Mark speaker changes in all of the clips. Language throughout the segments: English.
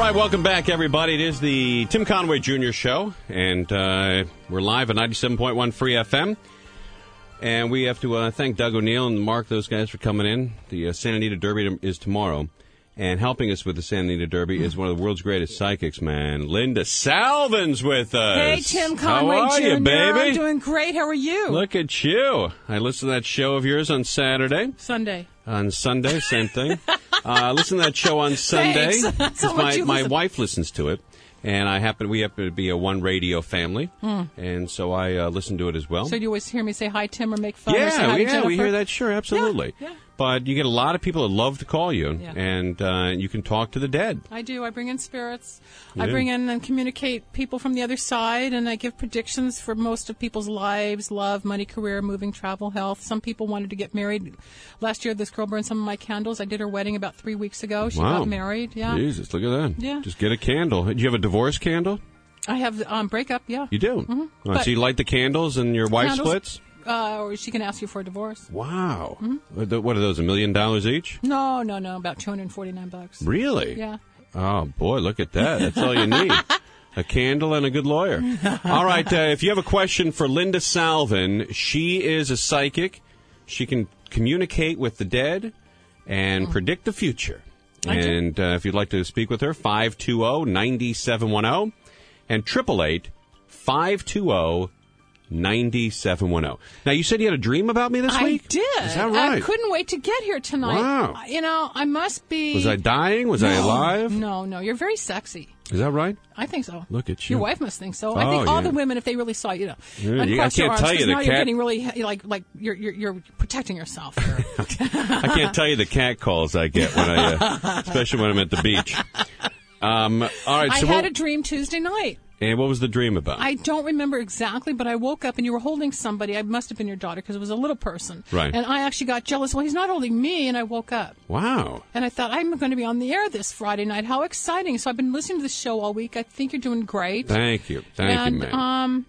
Speaker 1: right, welcome back, everybody. It is the Tim Conway Jr. Show, and we're live at 97.1 Free FM. And we have to thank Doug O'Neill and Mark, those guys, for coming in. The Santa Anita Derby is tomorrow. And helping us with the Santa Anita Derby is one of the world's greatest psychics, man. Linda Salvin's with us.
Speaker 2: Hey, Tim Conway
Speaker 1: How are
Speaker 2: Jr.
Speaker 1: you, baby?
Speaker 2: I'm doing great. How are you?
Speaker 1: Look at you. I listened to that show of yours on Saturday.
Speaker 2: Sunday.
Speaker 1: On Sunday, same thing. Listen to that show on Sunday.
Speaker 2: Thanks. So
Speaker 1: my wife listens to it. And we happen to be a one radio family, and so I listen to it as well.
Speaker 2: So do you always hear me say hi, Tim, or make fun? Or say hi to Jennifer?
Speaker 1: We hear that. Sure, absolutely.
Speaker 2: Yeah.
Speaker 1: But you get a lot of people that love to call you,
Speaker 2: Yeah.
Speaker 1: and you can talk to the dead.
Speaker 2: I do. I bring in spirits.
Speaker 1: Yeah.
Speaker 2: I bring in and communicate people from the other side, and I give predictions for most of people's lives: love, money, career, moving, travel, health. Some people wanted to get married. Last year, this girl burned some of my candles. I did her wedding about 3 weeks ago. She got married. Yeah.
Speaker 1: Jesus, look at that.
Speaker 2: Yeah.
Speaker 1: Just get a candle. Do you have a divorce candle?
Speaker 2: I have breakup. Yeah.
Speaker 1: You do.
Speaker 2: Mm-hmm.
Speaker 1: So you light the candles, and your wife splits.
Speaker 2: Or she can ask you for a divorce.
Speaker 1: Wow. Mm-hmm. What are those? $1 million each?
Speaker 2: No, about $249.
Speaker 1: Really?
Speaker 2: Yeah.
Speaker 1: Oh, boy, look at that. That's all you need. A candle and a good lawyer. All right, if you have a question for Linda Salvin, she is a psychic. She can communicate with the dead and predict the future. And if you'd like to speak with her, 520-9710 and 888-520-9710. Now, you said you had a dream about me this week?
Speaker 2: I did.
Speaker 1: Is that right?
Speaker 2: I couldn't wait to get here tonight.
Speaker 1: Wow.
Speaker 2: I must be...
Speaker 1: Was I dying? Was I alive?
Speaker 2: No. You're very sexy.
Speaker 1: Is that right?
Speaker 2: I think so.
Speaker 1: Look at you.
Speaker 2: Your wife must think so. I think all the women, if they really saw you,
Speaker 1: I can't tell you the
Speaker 2: now
Speaker 1: cat...
Speaker 2: you're getting really, like you're protecting yourself here.
Speaker 1: I can't tell you the cat calls I get, especially when I'm at the beach. All right.
Speaker 2: I had a dream Tuesday night.
Speaker 1: And what was the dream about?
Speaker 2: I don't remember exactly, but I woke up and you were holding somebody. I must have been your daughter because it was a little person.
Speaker 1: Right.
Speaker 2: And I actually got jealous. Well, he's not holding me, and I woke up.
Speaker 1: Wow.
Speaker 2: And I thought, I'm going to be on the air this Friday night. How exciting. So I've been listening to the show all week. I think you're doing great.
Speaker 1: Thank you. Thank you, man.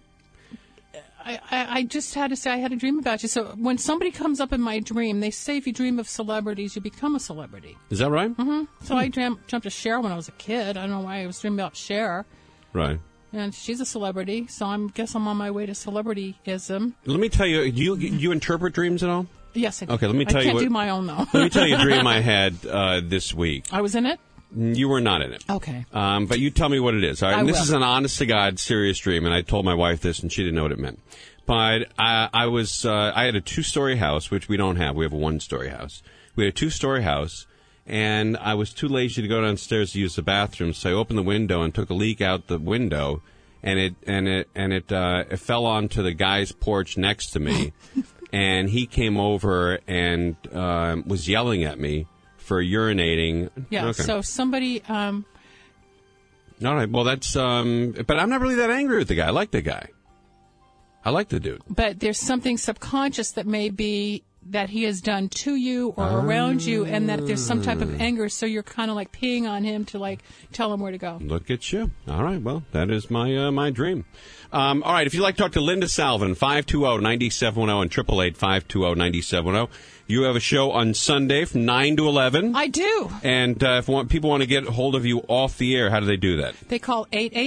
Speaker 2: I just had to say I had a dream about you. So when somebody comes up in my dream, they say if you dream of celebrities, you become a celebrity.
Speaker 1: Is that right?
Speaker 2: Mm-hmm. So I jumped to Cher when I was a kid. I don't know why I was dreaming about Cher.
Speaker 1: Right.
Speaker 2: And she's a celebrity, so I guess I'm on my way to celebrityism. Let
Speaker 1: me tell you, do you interpret dreams at all?
Speaker 2: Yes, I do.
Speaker 1: Okay, let me tell you.
Speaker 2: I can't do my own, though.
Speaker 1: Let me tell you a dream I had this week.
Speaker 2: I was in it?
Speaker 1: You were not in it.
Speaker 2: Okay.
Speaker 1: But you tell me what it is. All right? This is an honest-to-God, serious dream, and I told my wife this, and she didn't know what it meant. But I had a two-story house, which we don't have. We have a one-story house. We had a two-story house. And I was too lazy to go downstairs to use the bathroom, so I opened the window and took a leak out the window, and it fell onto the guy's porch next to me, and he came over and was yelling at me for urinating.
Speaker 2: Yeah. Okay. So somebody.
Speaker 1: All right. Well, that's. But I'm not really that angry with the guy. I like the guy. I like the dude.
Speaker 2: But there's something subconscious that may be that he has done to you or around you, and that there's some type of anger, so you're kind of like peeing on him to like tell him where to go.
Speaker 1: Look at you. All right, well, that is my my dream. All right, if you'd like to talk to Linda Salvin, 520-9710 and 888-520-9710. You have a show on Sunday from 9 to 11.
Speaker 2: I do.
Speaker 1: And if people want to get hold of you off the air, how do they do that?
Speaker 2: They call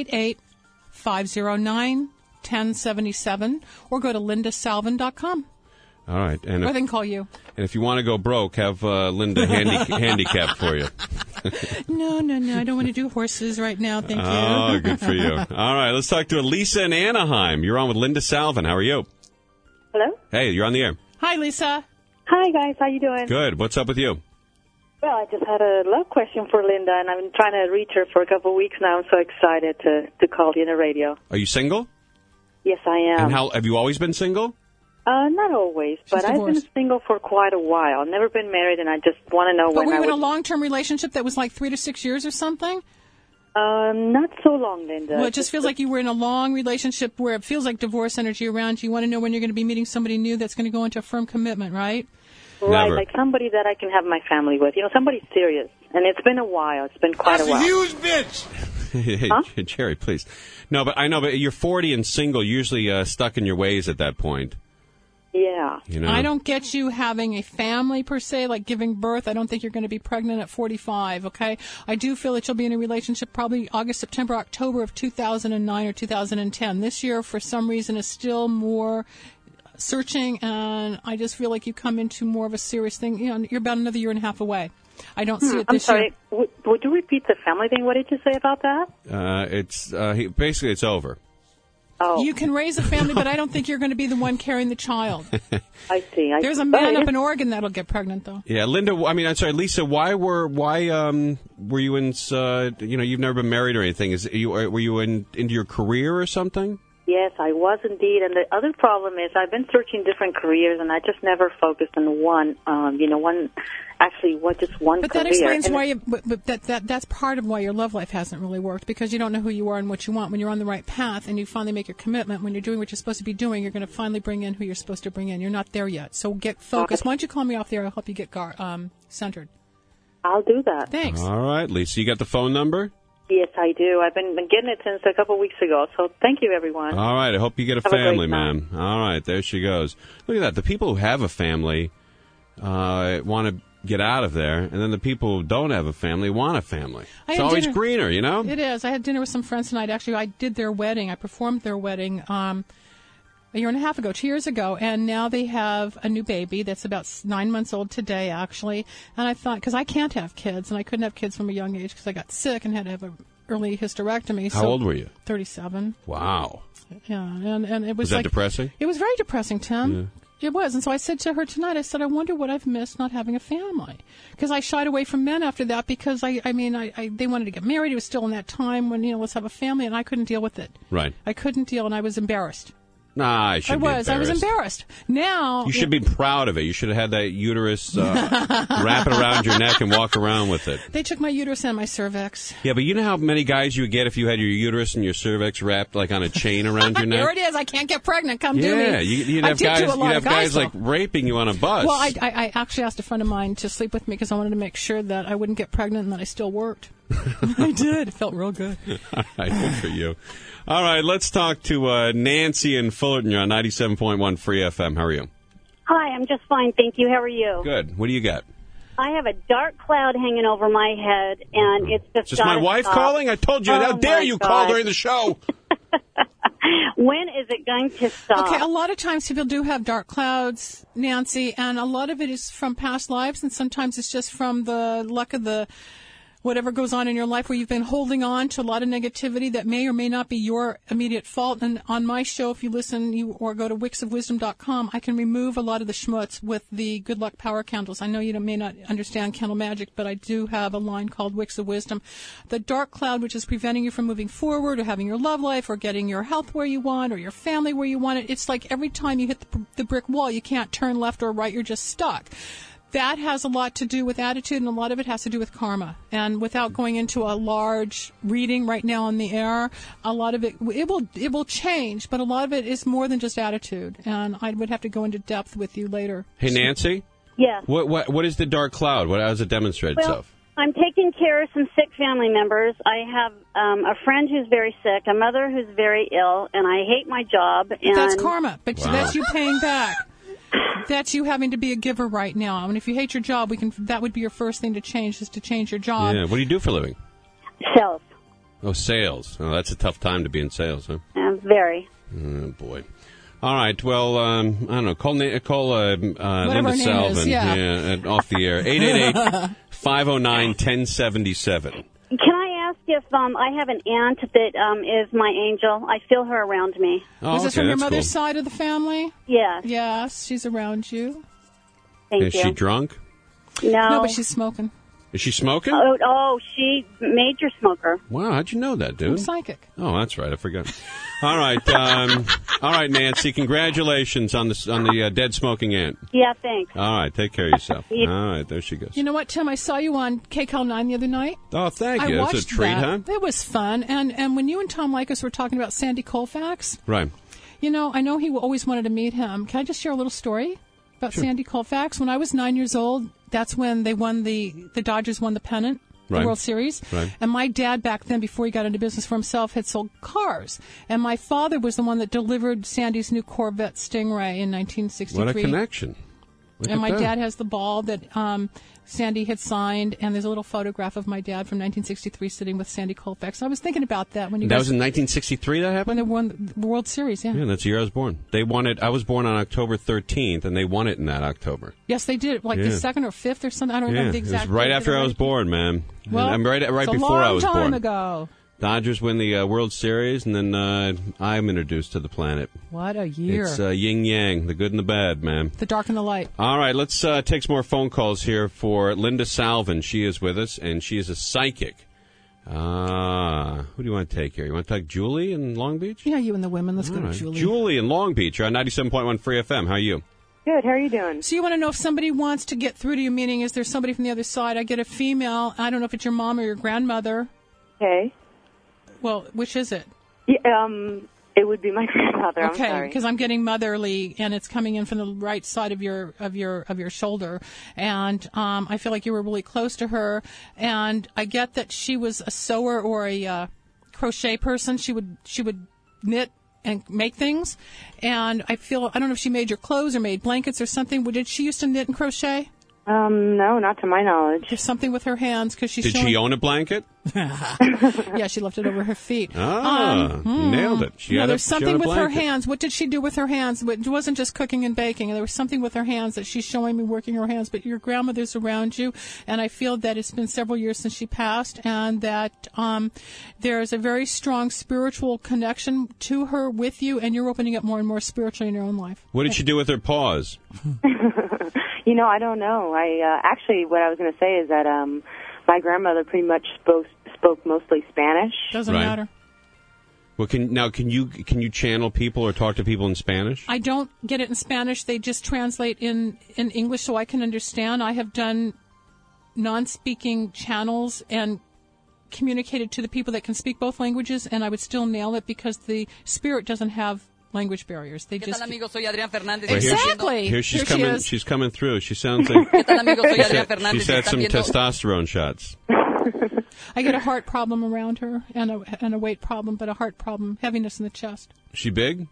Speaker 2: 888-509-1077 or go to lindasalvin.com.
Speaker 1: All right. And
Speaker 2: or they can call you.
Speaker 1: And if you want to go broke, have Linda handicapped for you.
Speaker 2: No. I don't want to do horses right now. Thank you.
Speaker 1: Oh, good for you. All right. Let's talk to Lisa in Anaheim. You're on with Linda Salvin. How are you?
Speaker 3: Hello?
Speaker 1: Hey, you're on the air.
Speaker 2: Hi, Lisa.
Speaker 3: Hi, guys. How you doing?
Speaker 1: Good. What's up with you?
Speaker 3: Well, I just had a love question for Linda, and I've been trying to reach her for a couple of weeks now. I'm so excited to call you on the radio.
Speaker 1: Are you single?
Speaker 3: Yes, I am.
Speaker 1: And how have you always been single?
Speaker 3: Not always, but I've been single for quite a while. I've never been married, and I just want to know when I would...
Speaker 2: But were you in a long-term relationship that was like 3 to 6 years or something?
Speaker 3: Not so long, Linda.
Speaker 2: Well, it just feels like you were in a long relationship where it feels like divorce energy around you. You want to know when you're going to be meeting somebody new that's going to go into a firm commitment, right?
Speaker 3: Right,
Speaker 1: Never.
Speaker 3: like somebody that I can have my family with. You know, somebody serious. And it's been a while. It's been quite a while.
Speaker 4: That's a huge bitch!
Speaker 1: Hey,
Speaker 3: huh?
Speaker 1: Jerry, please. No, but I know, but you're 40 and single, usually stuck in your ways at that point.
Speaker 3: Yeah.
Speaker 1: You know?
Speaker 2: I don't get you having a family per se, like giving birth. I don't think you're going to be pregnant at 45, okay? I do feel that you'll be in a relationship probably August, September, October of 2009 or 2010. This year, for some reason, is still more searching, and I just feel like you come into more of a serious thing. You know, you're about another year and a half away. I don't see it this year.
Speaker 3: I'm sorry. Would you repeat the family thing? What did you say about that?
Speaker 1: Basically, it's over.
Speaker 3: Oh.
Speaker 2: You can raise a family, but I don't think you're going to be the one carrying the child.
Speaker 3: I see.
Speaker 2: There's a man up in Oregon that'll get pregnant, though.
Speaker 1: Yeah, Linda. I mean, I'm sorry, Lisa. Why were you in? You've never been married or anything. Were you into your career or something?
Speaker 3: Yes, I was indeed. And the other problem is I've been searching different careers, and I just never focused on one. Just one
Speaker 2: but
Speaker 3: career.
Speaker 2: That explains why. That's part of why your love life hasn't really worked, because you don't know who you are and what you want. When you're on the right path and you finally make your commitment, when you're doing what you're supposed to be doing, you're going to finally bring in who you're supposed to bring in. You're not there yet, so get focused. Why don't you call me off there? I'll help you get centered.
Speaker 3: I'll do that.
Speaker 2: Thanks.
Speaker 1: All right, Lisa. You got the phone number?
Speaker 3: Yes, I do. I've been getting it since a couple of weeks ago, so thank you, everyone.
Speaker 1: All right, I hope you get a family, ma'am. All right, there she goes. Look at that. The people who have a family want to get out of there, and then the people who don't have a family want a family. It's always greener, you know?
Speaker 2: It is. I had dinner with some friends tonight. Actually, I did their wedding. I performed their wedding a year and a half ago, 2 years ago, and now they have a new baby that's about 9 months old today, actually. And I thought, because I can't have kids, and I couldn't have kids from a young age because I got sick and had to have an early hysterectomy.
Speaker 1: How old were you?
Speaker 2: 37.
Speaker 1: Wow.
Speaker 2: Yeah, and it was
Speaker 1: that depressing?
Speaker 2: It was very depressing, Tim.
Speaker 1: Yeah.
Speaker 2: It was. And so I said to her tonight, I said, I wonder what I've missed not having a family. Because I shied away from men after that because, they wanted to get married. It was still in that time when, let's have a family, and I couldn't deal with it.
Speaker 1: Right.
Speaker 2: I couldn't deal, and I was embarrassed.
Speaker 1: Nah, I should be embarrassed.
Speaker 2: I was embarrassed. Now...
Speaker 1: You should be proud of it. You should have had that uterus wrap it around your neck and walk around with it.
Speaker 2: They took my uterus and my cervix.
Speaker 1: Yeah, but you know how many guys you would get if you had your uterus and your cervix wrapped like on a chain around your neck?
Speaker 2: There it is. I can't get pregnant. Come do me.
Speaker 1: Yeah, you'd have guys like raping you on a bus.
Speaker 2: Well, I actually asked a friend of mine to sleep with me because I wanted to make sure that I wouldn't get pregnant and that I still worked. I did. It felt real good.
Speaker 1: All right, good for you. All right, let's talk to Nancy in Fullerton. You're on 97.1 Free FM. How are you?
Speaker 4: Hi, I'm just fine, thank you. How are you?
Speaker 1: Good. What do you got?
Speaker 4: I have a dark cloud hanging over my head, and it's just...
Speaker 1: Is this my wife calling? I told you. How dare you call during the show?
Speaker 4: When is it going to stop?
Speaker 2: Okay, a lot of times people do have dark clouds, Nancy, and a lot of it is from past lives, and sometimes it's just from the luck of the... whatever goes on in your life where you've been holding on to a lot of negativity that may or may not be your immediate fault. And on my show, if you listen or go to wixofwisdom.com, I can remove a lot of the schmutz with the Good Luck Power Candles. I know you may not understand candle magic, but I do have a line called Wix of Wisdom. The dark cloud, which is preventing you from moving forward or having your love life or getting your health where you want or your family where you want it. It's like every time you hit the brick wall, you can't turn left or right. You're just stuck. That has a lot to do with attitude, and a lot of it has to do with karma. And without going into a large reading right now on the air, a lot of it will change, but a lot of it is more than just attitude. And I would have to go into depth with you later.
Speaker 1: Hey, Nancy?
Speaker 4: Yes.
Speaker 1: What is the dark cloud? How does it demonstrate itself?
Speaker 4: I'm taking care of some sick family members. I have a friend who's very sick, a mother who's very ill, and I hate my job. And
Speaker 2: that's karma, but that's you paying back. That's you having to be a giver right now. And if you hate your job, that would be your first thing to change, is to change your job.
Speaker 1: Yeah. What do you do for a living?
Speaker 4: Sales.
Speaker 1: Oh, sales. Oh, that's a tough time to be in sales, huh?
Speaker 4: Very.
Speaker 1: Oh, boy. All right. Well, I don't know. Call Linda Salvin off the air. 888-509-1077.
Speaker 4: Can I ask if I have an aunt that is my angel? I feel her around me.
Speaker 1: Oh,
Speaker 2: is this from your mother's side of the family?
Speaker 4: Yes.
Speaker 2: Yes, she's around you.
Speaker 4: Thank you.
Speaker 1: Is she drunk?
Speaker 4: No,
Speaker 2: but she's smoking.
Speaker 1: Is she smoking?
Speaker 4: Oh, she major smoker.
Speaker 1: Wow, how'd you know that, dude?
Speaker 2: I'm psychic.
Speaker 1: Oh, that's right. I forgot. All right, all right, Nancy. Congratulations on the dead smoking aunt.
Speaker 4: Yeah, thanks.
Speaker 1: All right, take care of yourself. All right, there she goes.
Speaker 2: You know what, Tim? I saw you on KCAL 9 the other night.
Speaker 1: Oh, thank you.
Speaker 2: That's
Speaker 1: a treat, huh?
Speaker 2: It was fun. And when you and Tom Likas were talking about Sandy Koufax,
Speaker 1: right?
Speaker 2: I know he always wanted to meet him. Can I just share a little story about Sandy Koufax? When I was 9 years old, that's when they won the Dodgers won the pennant. the
Speaker 1: Right.
Speaker 2: World Series.
Speaker 1: Right.
Speaker 2: And my dad back then, before he got into business for himself, had sold cars. And my father was the one that delivered Sandy's new Corvette Stingray in 1963.
Speaker 1: What a connection. Look
Speaker 2: And
Speaker 1: at
Speaker 2: my
Speaker 1: that.
Speaker 2: dad has the ball that Sandy had signed, and there's a little photograph of my dad from 1963 sitting with Sandy Koufax. I was thinking about that when you
Speaker 1: That
Speaker 2: guys,
Speaker 1: was in 1963 that happened?
Speaker 2: when they won the World Series. Yeah.
Speaker 1: Yeah, that's the year I was born. They won it. I was born on October 13th, and they won it in that October.
Speaker 2: Yes, they did. Like
Speaker 1: Yeah.
Speaker 2: the 2nd or 5th or something. I don't remember the
Speaker 1: It was
Speaker 2: exact.
Speaker 1: right
Speaker 2: date,
Speaker 1: after
Speaker 2: but
Speaker 1: I was born, man.
Speaker 2: Well,
Speaker 1: And I'm right
Speaker 2: it's
Speaker 1: before
Speaker 2: a long
Speaker 1: I was
Speaker 2: time
Speaker 1: born.
Speaker 2: ago.
Speaker 1: Dodgers win the World Series, and then I'm introduced to the planet.
Speaker 2: What a year!
Speaker 1: It's yin yang, the good and the bad, man.
Speaker 2: The dark and the light.
Speaker 1: All right, let's take some more phone calls here for Linda Salvin. She is with us, and she is a psychic. Who do you want to take here? You want to take Julie in Long Beach?
Speaker 2: Yeah, you and the women. Let's
Speaker 1: All
Speaker 2: go to
Speaker 1: right.
Speaker 2: Julie.
Speaker 1: Julie in Long Beach. You're on 97.1 Free FM. How are you?
Speaker 3: Good. How are you doing?
Speaker 2: So you want to know if somebody wants to get through to you, meaning is there somebody from the other side? I get a female. I don't know if it's your mom or your grandmother.
Speaker 3: Okay.
Speaker 2: Well, which is it?
Speaker 3: Yeah, it would be my grandmother. I'm
Speaker 2: Okay,
Speaker 3: sorry.
Speaker 2: because I'm getting motherly, and it's coming in from the right side of your shoulder, and I feel like you were really close to her, and I get that she was a sewer or a crochet person. She would knit and make things, and I don't know if she made your clothes or made blankets or something. Did she used to knit and crochet?
Speaker 3: No, not to my knowledge.
Speaker 2: There's something with her hands because she's
Speaker 1: Did
Speaker 2: showing.
Speaker 1: she own a blanket?
Speaker 2: Yeah, she left it over her feet.
Speaker 1: Nailed it. She
Speaker 2: No,
Speaker 1: had
Speaker 2: there's
Speaker 1: she
Speaker 2: something
Speaker 1: had a
Speaker 2: with her
Speaker 1: blanket.
Speaker 2: hands. What did she do with her hands? It wasn't just cooking and baking. There was something with her hands that she's showing me working her hands. But your grandmother's around you, and I feel that it's been several years since she passed, and that there's a very strong spiritual connection to her with you, and you're opening up more and more spiritually in your own life.
Speaker 1: What did she do with her paws?
Speaker 3: You know, I don't know. Actually, what I was going to say is that my grandmother pretty much spoke mostly Spanish.
Speaker 2: Doesn't
Speaker 1: Right.
Speaker 2: matter.
Speaker 1: Well, can you channel people or talk to people in Spanish?
Speaker 2: I don't get it in Spanish. They just translate in English so I can understand. I have done non-speaking channels and communicated to the people that can speak both languages, and I would still nail it because the spirit doesn't have language barriers. They just...
Speaker 5: amigo? Soy Adrián Fernández.
Speaker 1: Well, here she-
Speaker 2: Exactly.
Speaker 1: Here she's
Speaker 2: Here she
Speaker 1: coming.
Speaker 2: is.
Speaker 1: She's coming through. She sounds like
Speaker 5: ¿Qué tal, amigo? Soy Adrián Fernández.
Speaker 1: she's had
Speaker 5: Están
Speaker 1: some
Speaker 5: viendo-
Speaker 1: testosterone shots.
Speaker 2: I get a heart problem around her and a weight problem, but a heart problem, heaviness in the chest.
Speaker 1: She big?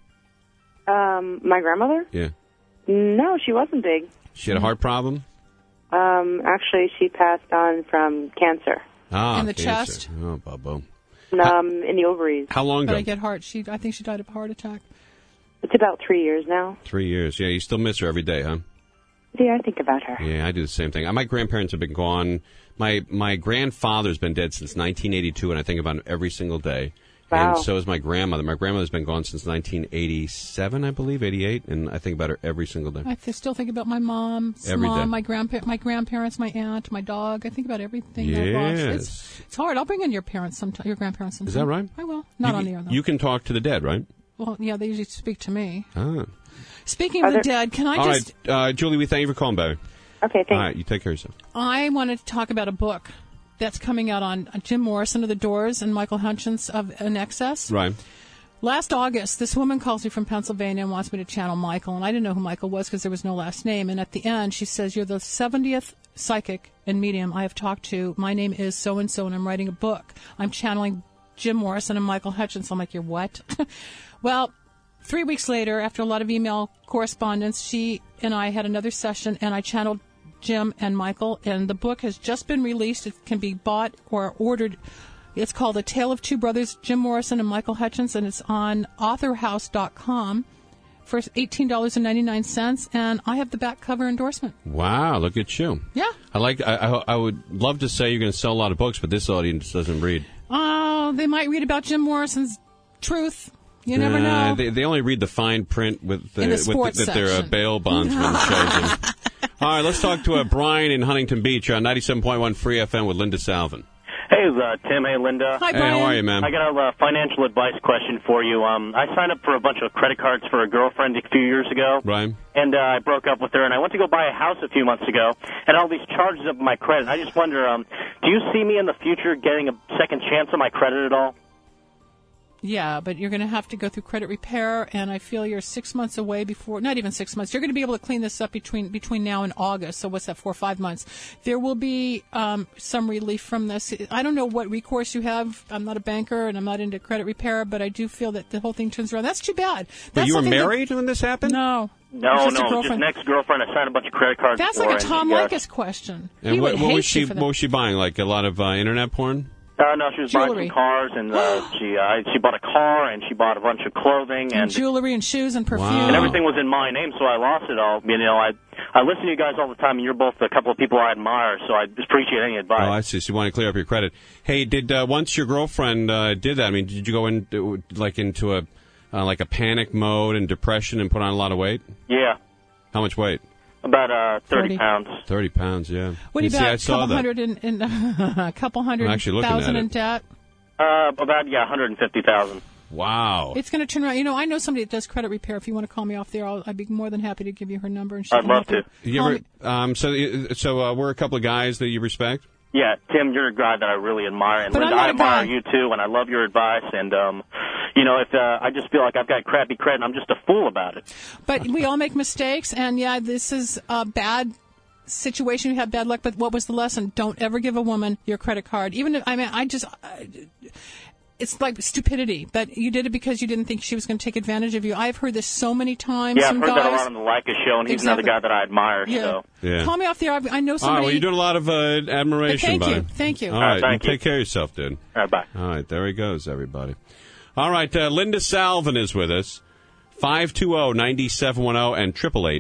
Speaker 3: My grandmother?
Speaker 1: Yeah.
Speaker 3: No, she wasn't big.
Speaker 1: She had a heart problem.
Speaker 3: Actually, she passed on from cancer
Speaker 1: Ah,
Speaker 2: In the
Speaker 1: cancer.
Speaker 2: chest?
Speaker 1: Oh, Bubbo.
Speaker 3: in the ovaries.
Speaker 1: How long
Speaker 2: But
Speaker 1: ago?
Speaker 2: I get heart. I think she died of a heart attack.
Speaker 3: It's about 3 years now.
Speaker 1: 3 years. Yeah, you still miss her every day, huh?
Speaker 3: Yeah, I think about her.
Speaker 1: Yeah, I do the same thing. My grandparents have been gone. My grandfather's been dead since 1982, and I think about him every single day.
Speaker 3: Wow.
Speaker 1: And so is my grandmother. My grandmother's been gone since 1987, I believe, 88, and I think about her every single day.
Speaker 2: I still think about my mom,
Speaker 1: Every day.
Speaker 2: my grandparents, my aunt, my dog. I think about everything that I lost.
Speaker 1: Yes.
Speaker 2: It's hard. I'll bring in your parents sometime, your grandparents sometime.
Speaker 1: Is that right?
Speaker 2: I will. Not
Speaker 1: You-
Speaker 2: on the air, though.
Speaker 1: You can talk to the dead, right?
Speaker 2: Well, yeah, they usually speak to me.
Speaker 1: Ah.
Speaker 2: Speaking of the dead, can I
Speaker 1: All
Speaker 2: just...
Speaker 1: right, Julie, we thank you for calling, baby.
Speaker 3: Okay,
Speaker 1: All
Speaker 3: thanks.
Speaker 1: right, you take care of yourself.
Speaker 2: I wanted to talk about a book that's coming out on Jim Morrison of The Doors and Michael Hutchence of In Excess.
Speaker 1: Right.
Speaker 2: Last August, this woman calls me from Pennsylvania and wants me to channel Michael, and I didn't know who Michael was because there was no last name. And at the end, she says, "You're the 70th psychic and medium I have talked to. My name is so-and-so, and I'm writing a book. I'm channeling Jim Morrison and Michael Hutchence." I'm like, "You're what?" Well, 3 weeks later, after a lot of email correspondence, she and I had another session, and I channeled Jim and Michael, and the book has just been released. It can be bought or ordered. It's called A Tale of Two Brothers, Jim Morrison and Michael Hutchence, and it's on authorhouse.com for $18.99, and I have the back cover endorsement.
Speaker 1: Wow, look at you.
Speaker 2: Yeah.
Speaker 1: I would love to say you're going to sell a lot of books, but this audience doesn't read.
Speaker 2: Oh, they might read about Jim Morrison's truth. You never know.
Speaker 1: They only read the fine print with
Speaker 2: In the sports
Speaker 1: that their
Speaker 2: section.
Speaker 1: bail bondsman shows them. All right, let's talk to Brian in Huntington Beach on 97.1 Free FM with Linda Salvin.
Speaker 6: Hey, Tim. Hey, Linda.
Speaker 2: Hi,
Speaker 1: Hey,
Speaker 2: Brian.
Speaker 1: how are you, man?
Speaker 6: I got a financial advice question for you. I signed up for a bunch of credit cards for a girlfriend a few years ago.
Speaker 1: Right.
Speaker 6: And I broke up with her, and I went to go buy a house a few months ago, and all these charges up my credit. I just wonder, do you see me in the future getting a second chance on my credit at all?
Speaker 2: Yeah, but you're going to have to go through credit repair, and I feel you're 6 months away before, not even 6 months. You're going to be able to clean this up between now and August. So what's that, 4 or 5 months? There will be some relief from this. I don't know what recourse you have. I'm not a banker, and I'm not into credit repair, but I do feel that the whole thing turns around. That's too bad.
Speaker 1: But you were married when this happened?
Speaker 2: No.
Speaker 6: No, just an ex-girlfriend. I signed a bunch of credit cards.
Speaker 2: That's
Speaker 6: for
Speaker 2: like a Tom Leykis question.
Speaker 1: And
Speaker 2: He
Speaker 1: what
Speaker 2: would hate
Speaker 1: was she?
Speaker 2: you for that.
Speaker 1: What was she buying? Like a lot of internet porn?
Speaker 6: No, she was
Speaker 2: Jewelry.
Speaker 6: buying some cars, and she bought a car, and she bought a bunch of clothing,
Speaker 2: and jewelry, and shoes, and perfume.
Speaker 1: Wow.
Speaker 6: And everything was in my name, so I lost it all. You know, I listen to you guys all the time, and you're both a couple of people I admire, so I just appreciate any advice.
Speaker 1: Oh, I see. So you want to clear up your credit. Hey, did once your girlfriend did that, I mean, did you go into a panic mode and depression and put on a lot of weight?
Speaker 6: Yeah.
Speaker 1: How much weight?
Speaker 6: About 30 pounds.
Speaker 1: 30 pounds, yeah.
Speaker 2: What do you
Speaker 1: I
Speaker 2: about?
Speaker 1: saw that.
Speaker 2: A couple hundred
Speaker 1: I'm actually looking
Speaker 2: thousand
Speaker 1: at
Speaker 2: in
Speaker 1: it.
Speaker 2: debt?
Speaker 6: About 150,000.
Speaker 1: Wow.
Speaker 2: It's going to turn around. You know, I know somebody that does credit repair. If you want to call me off there, I'd be more than happy to give you her number. And
Speaker 6: I'd love to.
Speaker 1: You ever, so we're a couple of guys that you respect?
Speaker 6: Yeah, Tim, you're a guy that I really admire, and
Speaker 2: But
Speaker 6: Linda,
Speaker 2: I'm not
Speaker 6: I
Speaker 2: a
Speaker 6: admire
Speaker 2: guy.
Speaker 6: you too, and I love your advice. And you know, if I just feel like I've got crappy credit, and I'm just a fool about it.
Speaker 2: But we all make mistakes, and yeah, this is a bad situation. You have bad luck, but what was the lesson? Don't ever give a woman your credit card. Even if, it's like stupidity, but you did it because you didn't think she was going to take advantage of you. I've heard this so many times.
Speaker 6: Yeah, I've
Speaker 2: from
Speaker 6: heard
Speaker 2: guys.
Speaker 6: that a lot on the Leica show, and he's another guy that I admire.
Speaker 2: Yeah.
Speaker 6: So.
Speaker 1: Yeah.
Speaker 2: Call me off there. I know
Speaker 1: All
Speaker 2: somebody.
Speaker 1: right, well, you're doing a lot of admiration,
Speaker 2: Thank you.
Speaker 1: buddy.
Speaker 2: Thank you.
Speaker 1: All right,
Speaker 6: thank you.
Speaker 1: Take care of yourself, dude.
Speaker 6: All right, bye.
Speaker 1: All right, there he goes, everybody. All right, Linda Salvin is with us. 520-9710 and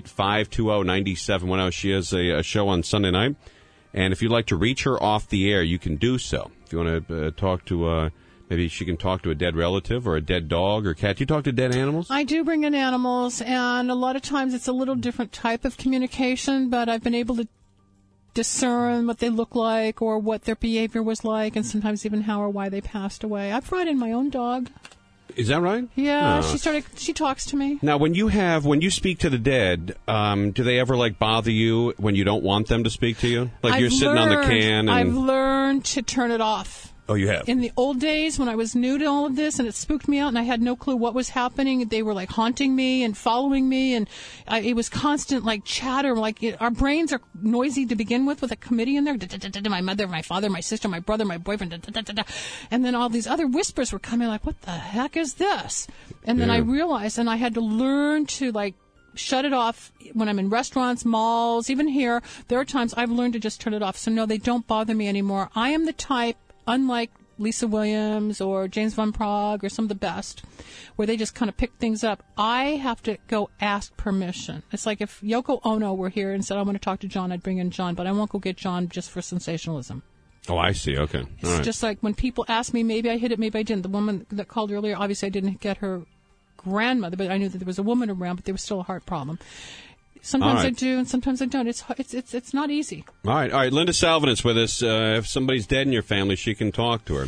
Speaker 1: 888-520-9710. She has a show on Sunday night. And if you'd like to reach her off the air, you can do so. If you want to talk to, maybe she can talk to a dead relative or a dead dog or cat. Do you talk to dead animals?
Speaker 2: I do bring in animals, and a lot of times it's a little different type of communication, but I've been able to discern what they look like or what their behavior was like, and sometimes even how or why they passed away. I've brought in my own dog.
Speaker 1: Is that right?
Speaker 2: Yeah,
Speaker 1: Oh.
Speaker 2: she talks to me.
Speaker 1: Now, when you speak to the dead, do they ever bother you when you don't want them to speak to you? You're sitting on the can and
Speaker 2: I've learned to turn it off.
Speaker 1: Oh, you have?
Speaker 2: In the old days when I was new to all of this and it spooked me out and I had no clue what was happening, they were haunting me and following me, and it was constant chatter. Our brains are noisy to begin with a committee in there. My mother, my father, my sister, my brother, my boyfriend. And then all these other whispers were coming what the heck is this? And then I realized, and I had to learn to shut it off when I'm in restaurants, malls, even here. There are times I've learned to just turn it off. So no, they don't bother me anymore. I am the type, unlike Lisa Williams or James Van Praagh or some of the best, where they just kind of pick things up. I have to go ask permission. It's like if Yoko Ono were here and said, I want to talk to John, I'd bring in John, but I won't go get John just for sensationalism.
Speaker 1: Oh, I see. Okay. All
Speaker 2: It's
Speaker 1: right.
Speaker 2: just like when people ask me, maybe I hit it, maybe I didn't. The woman that called earlier, obviously I didn't get her grandmother, but I knew that there was a woman around, but there was still a heart problem. Sometimes
Speaker 1: All right.
Speaker 2: I do, and sometimes I don't. It's not easy.
Speaker 1: All right. Linda Salvin is with us. If somebody's dead in your family, she can talk to her.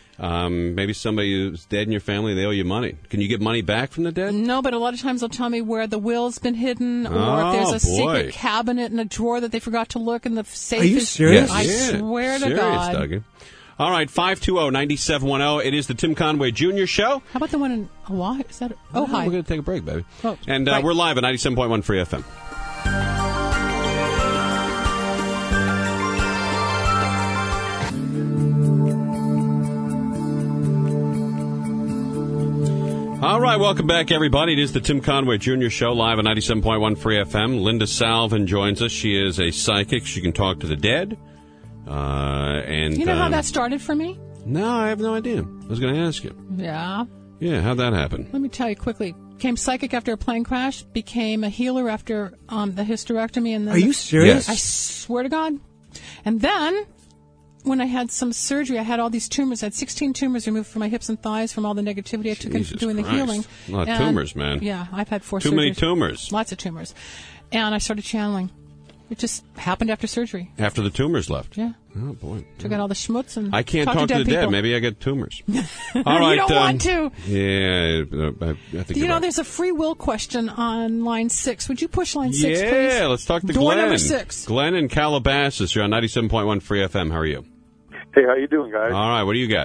Speaker 1: Maybe somebody who's dead in your family, they owe you money. Can you get money back from the dead?
Speaker 2: No, but a lot of times they'll tell me where the will's been hidden, or
Speaker 1: Oh,
Speaker 2: if there's a
Speaker 1: boy.
Speaker 2: secret cabinet in a drawer that they forgot to look in the safe.
Speaker 7: Are you serious?
Speaker 2: I
Speaker 1: Yeah.
Speaker 2: swear to
Speaker 1: Serious,
Speaker 2: God.
Speaker 1: Dougie. All right, 520-9710. It is the Tim Conway Jr. Show.
Speaker 2: How about the one in Hawaii? Is that? Oh, hi.
Speaker 1: We're going to take a break, baby.
Speaker 2: Oh,
Speaker 1: And
Speaker 2: right.
Speaker 1: we're live at 97.1 Free FM. All right, welcome back, everybody. It is the Tim Conway Jr. Show, live at 97.1 Free FM. Linda Salvin joins us. She is a psychic. She can talk to the dead. And
Speaker 2: You know how that started for me?
Speaker 1: No, I have no idea. I was going to ask you.
Speaker 2: Yeah.
Speaker 1: Yeah, how'd that happen?
Speaker 2: Let me tell you quickly. Became psychic after a plane crash. Became a healer after the hysterectomy. And then
Speaker 7: Are you serious?
Speaker 2: I swear to God. And then, when I had some surgery, I had all these tumors. I had 16 tumors removed from my hips and thighs from all the negativity I took in
Speaker 1: Jesus
Speaker 2: doing the
Speaker 1: Christ.
Speaker 2: healing.
Speaker 1: A lot of
Speaker 2: And-
Speaker 1: tumors, man.
Speaker 2: Yeah, I've had 4
Speaker 1: Too
Speaker 2: surgeries.
Speaker 1: many tumors.
Speaker 2: Lots of tumors. And I started channeling. It just happened after surgery.
Speaker 1: After the tumors left.
Speaker 2: Yeah.
Speaker 1: Oh, boy.
Speaker 2: Took out all the schmutz and
Speaker 1: I can't talk to
Speaker 2: dead
Speaker 1: the dead.
Speaker 2: people.
Speaker 1: Maybe I get tumors. All right.
Speaker 2: You don't want to.
Speaker 1: Yeah, I think
Speaker 2: You
Speaker 1: you're
Speaker 2: know,
Speaker 1: right.
Speaker 2: there's a free will question on line 6. Would you push line 6, please?
Speaker 1: Yeah, let's talk to
Speaker 2: Door
Speaker 1: Glenn.
Speaker 2: number 6.
Speaker 1: Glenn in Calabasas. You're on 97.1 Free FM. How are you?
Speaker 8: Hey, how you doing, guys?
Speaker 1: All right, what do you got?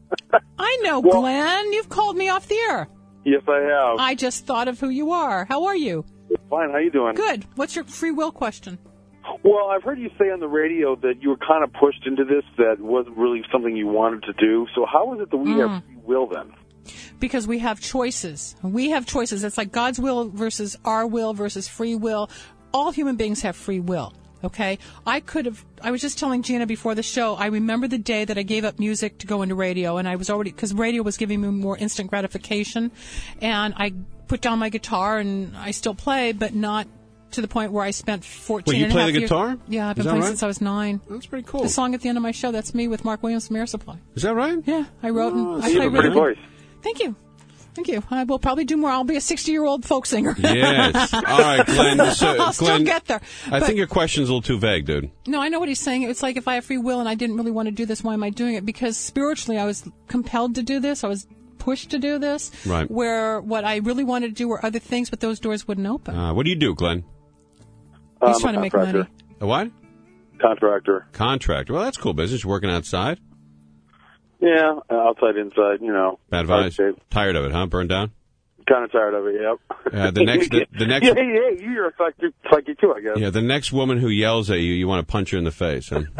Speaker 2: I know, Glenn. You've called me off the air.
Speaker 7: Yes, I have.
Speaker 2: I just thought of who you are. How are you?
Speaker 7: Fine. How you doing?
Speaker 2: Good. What's your free will question?
Speaker 7: Well, I've heard you say on the radio that you were kind of pushed into this, that wasn't really something you wanted to do. So how is it that we have free will then?
Speaker 2: Because we have choices. We have choices. It's like God's will versus our will versus free will. All human beings have free will. Okay? I was just telling Gina before the show, I remember the day that I gave up music to go into radio, and I was already, because radio was giving me more instant gratification, and I put down my guitar, and I still play, but not to the point where I spent 14
Speaker 1: Wait, you
Speaker 2: and a
Speaker 1: play
Speaker 2: half
Speaker 1: the
Speaker 2: years.
Speaker 1: guitar?
Speaker 2: Yeah, I've been
Speaker 1: Is that
Speaker 2: playing
Speaker 1: right?
Speaker 2: since I was 9.
Speaker 1: That's pretty cool.
Speaker 2: The song at the end of my show, that's me with Mark Williams from Air Supply.
Speaker 1: Is that right?
Speaker 2: Yeah, I wrote and I
Speaker 7: You
Speaker 2: play
Speaker 7: have a pretty
Speaker 2: rhythm.
Speaker 7: voice.
Speaker 2: Thank you. Thank you. I will probably do more. I'll be a 60-year-old folk singer.
Speaker 1: Yes. All right, Glenn. So,
Speaker 2: I'll still
Speaker 1: Glenn,
Speaker 2: get there.
Speaker 1: I think your question's a little too vague, dude.
Speaker 2: No, I know what he's saying. It's like if I have free will and I didn't really want to do this, why am I doing it? Because spiritually I was compelled to do this. I was pushed to do this.
Speaker 1: Right.
Speaker 2: Where what I really wanted to do were other things, but those doors wouldn't open.
Speaker 1: What do you do, Glenn?
Speaker 2: He's trying to make money.
Speaker 1: A what?
Speaker 7: Contractor.
Speaker 1: Contractor. Well, that's cool business. You're working outside.
Speaker 7: Yeah, outside, inside,
Speaker 1: Bad
Speaker 7: hard
Speaker 1: vibes.
Speaker 7: shape.
Speaker 1: Tired of it, huh? Burned down?
Speaker 7: Kind of tired of it, yep.
Speaker 1: The next.
Speaker 7: Yeah, you're a psychic too, I guess.
Speaker 1: Yeah, the next woman who yells at you, you want to punch her in the face. Huh?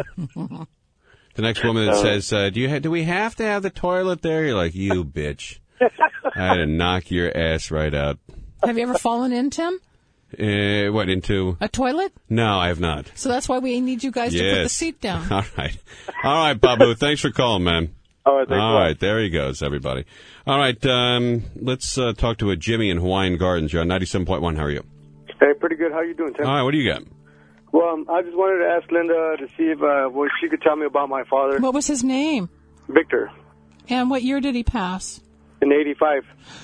Speaker 1: The next woman that says, "Do we have to have the toilet there?" You're like, "You bitch! I had to knock your ass right out."
Speaker 2: Have you ever fallen in, Tim?
Speaker 1: What, into?
Speaker 2: A toilet?
Speaker 1: No, I have not.
Speaker 2: So that's why we need you guys to put the seat down.
Speaker 1: All right, Babu. Thanks for calling, man.
Speaker 7: All right, thanks.
Speaker 1: All right, there he goes, everybody. All right, let's talk to a Jimmy in Hawaiian Gardens. You're on 97.1. How are you?
Speaker 8: Hey, pretty good. How you doing, Tim?
Speaker 1: All right, what do you got?
Speaker 8: Well, I just wanted to ask Linda to see if she could tell me about my father,
Speaker 2: What was his name?
Speaker 8: Victor,
Speaker 2: And what year did he pass?
Speaker 8: in '85.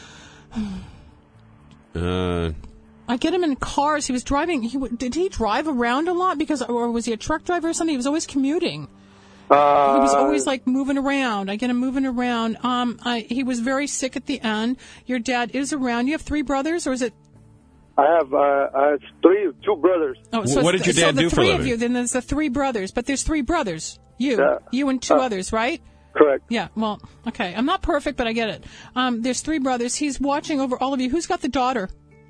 Speaker 2: I get him in cars. He was driving. Did he drive around a lot? Or was he a truck driver or something? He was always commuting. He was always like moving around. I get him moving around. He was very sick at the end. Your dad is around. You have 3 brothers, or is it?
Speaker 8: I have two brothers.
Speaker 2: Oh, so
Speaker 1: What did your dad do for a
Speaker 2: So the 3 of
Speaker 1: living?
Speaker 2: you. Then there's the 3 brothers, but there's 3 brothers. You and 2 others, right?
Speaker 8: Correct.
Speaker 2: Yeah. Well, okay. I'm not perfect, but I get it. There's 3 brothers. He's watching over all of you. Who's got the daughter?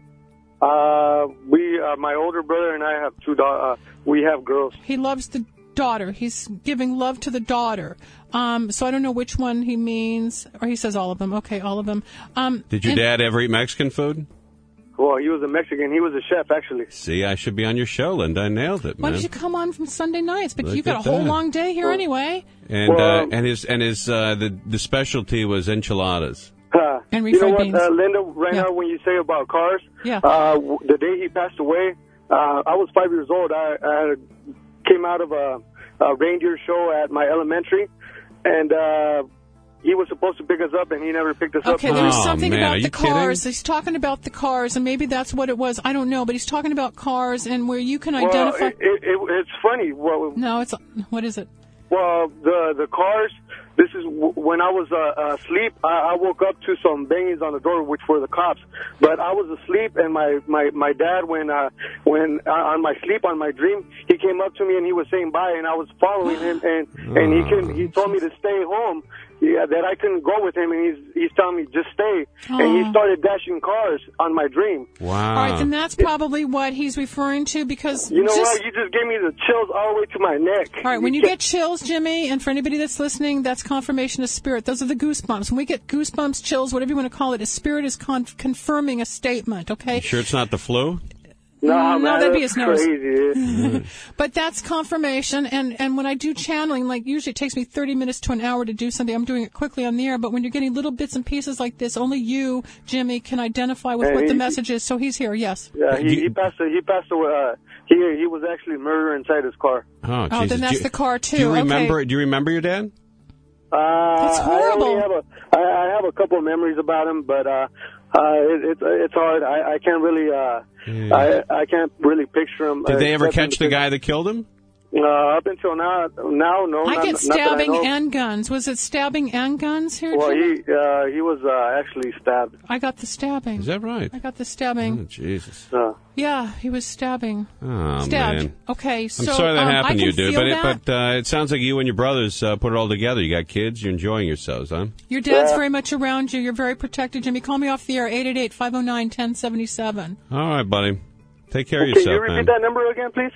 Speaker 8: My older brother and I have 2 daughters. We have girls.
Speaker 2: He loves the daughter. He's giving love to the daughter. So I don't know which one he means, or he says all of them. Okay, all of them.
Speaker 1: Did your dad ever eat Mexican food?
Speaker 8: Well, he was a Mexican. He was a chef, actually.
Speaker 1: See, I should be on your show, Linda. I nailed it,
Speaker 2: Why
Speaker 1: man.
Speaker 2: don't you come on from Sunday nights? But
Speaker 1: Look
Speaker 2: you've got
Speaker 1: at
Speaker 2: a whole
Speaker 1: that.
Speaker 2: long day here anyway.
Speaker 1: And his the specialty was enchiladas.
Speaker 2: And
Speaker 8: you know
Speaker 2: refried
Speaker 8: what,
Speaker 2: beans.
Speaker 8: Linda, right
Speaker 2: Yeah.
Speaker 8: now when you say about cars,
Speaker 2: Yeah.
Speaker 8: The day he passed away, I was 5 years old. I came out of a reindeer show at my elementary, and he was supposed to pick us up, and he never picked us up.
Speaker 2: Okay, there was something
Speaker 1: man, are
Speaker 2: about
Speaker 1: you
Speaker 2: the cars.
Speaker 1: kidding?
Speaker 2: He's talking about the cars, and maybe that's what it was. I don't know, but he's talking about cars and where you can
Speaker 8: Well,
Speaker 2: identify.
Speaker 8: it's funny. Well,
Speaker 2: No, it's what is it?
Speaker 8: Well, the cars. This is when I was asleep. I woke up to some bangings on the door, which were the cops. But I was asleep, and my dad, when on my sleep, on my dream, he came up to me and he was saying bye, and I was following him, and he told me to stay home. Yeah, that I couldn't go with him, and he's telling me just stay. And he started dashing cars on my dream.
Speaker 1: Wow.
Speaker 2: All right, then that's probably what he's referring to because
Speaker 8: You know what? You just gave me the chills all the way to my neck.
Speaker 2: All right, when you get chills, Jimmy, and for anybody that's listening, that's confirmation of spirit. Those are the goosebumps. When we get goosebumps, chills, whatever you want to call it, a spirit is confirming a statement, okay?
Speaker 1: You sure it's not the flu?
Speaker 8: No, man,
Speaker 2: that'd be
Speaker 8: that's
Speaker 2: his nose.
Speaker 8: crazy.
Speaker 2: But that's confirmation, and when I do channeling, like usually it takes me 30 minutes to an hour to do something. I'm doing it quickly on the air, but when you're getting little bits and pieces like this, only you, Jimmy, can identify with what the message is. So he's here, yes.
Speaker 8: Yeah, he passed away. He was actually murdered inside his car.
Speaker 1: Oh, Jesus.
Speaker 2: Then that's the car too.
Speaker 1: Do you remember?
Speaker 2: Okay.
Speaker 1: Do you remember your dad?
Speaker 2: That's horrible.
Speaker 8: I have a couple of memories about him, but it's hard. I can't really I can't really picture him.
Speaker 1: Did they ever
Speaker 8: except in
Speaker 1: catch the guy that killed him?
Speaker 8: Up until now, no.
Speaker 2: I get stabbing
Speaker 8: not that I know.
Speaker 2: and guns. Was it stabbing and guns here?
Speaker 8: Well,
Speaker 2: Jimmy?
Speaker 8: he was actually stabbed.
Speaker 2: I got the stabbing.
Speaker 1: Is that right?
Speaker 2: I got the stabbing.
Speaker 1: Oh, Jesus.
Speaker 2: Yeah, he was stabbing.
Speaker 1: Oh,
Speaker 2: Stabbed.
Speaker 1: man.
Speaker 2: Okay, so
Speaker 1: I'm sorry that happened
Speaker 2: I
Speaker 1: to you,
Speaker 2: can
Speaker 1: dude.
Speaker 2: feel
Speaker 1: But it sounds like you and your brothers put it all together. You got kids. You're enjoying yourselves, huh?
Speaker 2: Your dad's very much around you. You're very protected, Jimmy. Call me off the air, 888-509-1077.
Speaker 1: All right, buddy. Take care of
Speaker 8: Can
Speaker 1: yourself,
Speaker 8: you repeat
Speaker 1: man.
Speaker 8: that number again, please?